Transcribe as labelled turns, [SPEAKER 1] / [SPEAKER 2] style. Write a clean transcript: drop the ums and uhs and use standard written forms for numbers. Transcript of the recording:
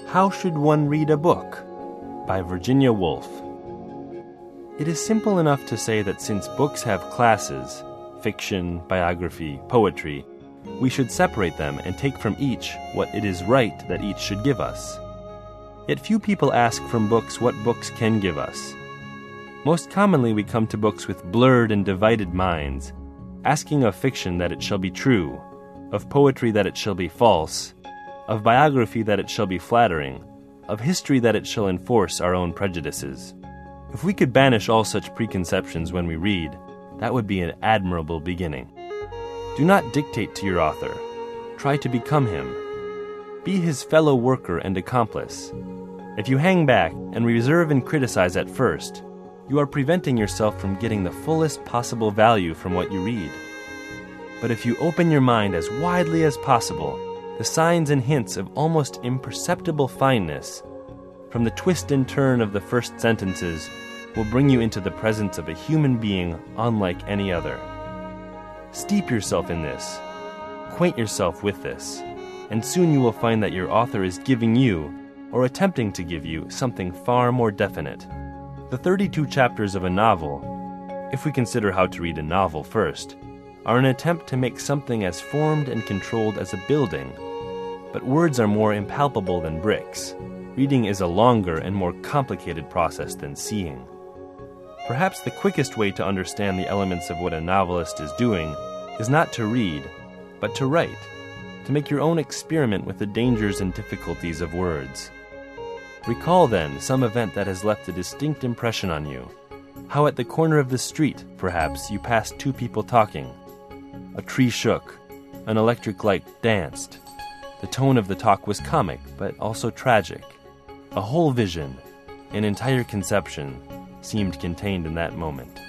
[SPEAKER 1] How Should One Read a Book? By Virginia Woolf. It is simple enough to say that since books have classes, fiction, biography, poetry, we should separate them and take from each what it is right that each should give us. Yet few people ask from books what books can give us. Most commonly we come to books with blurred and divided minds, asking of fiction that it shall be true, of poetry that it shall be false, of biography that it shall be flattering, of history that it shall enforce our own prejudices. If we could banish all such preconceptions when we read, that would be an admirable beginning. Do not dictate to your author. Try to become him. Be his fellow worker and accomplice. If you hang back and reserve and criticize at first, you are preventing yourself from getting the fullest possible value from what you read. But if you open your mind as widely as possible, the signs and hints of almost imperceptible fineness from the twist and turn of the first sentences will bring you into the presence of a human being unlike any other. Steep yourself in this, acquaint yourself with this, and soon you will find that your author is giving you, or attempting to give you, something far more definite. The 32 chapters of a novel, if we consider how to read a novel first, are an attempt to make something as formed and controlled as a building. But words are more impalpable than bricks. Reading is a longer and more complicated process than seeing. Perhaps the quickest way to understand the elements of what a novelist is doing is not to read, but to write, to make your own experiment with the dangers and difficulties of words. Recall, then, some event that has left a distinct impression on you. How at the corner of the street, perhaps, you passed two people talking. A tree shook. An electric light danced. The tone of the talk was comic, but also tragic. A whole vision, an entire conception, seemed contained in that moment.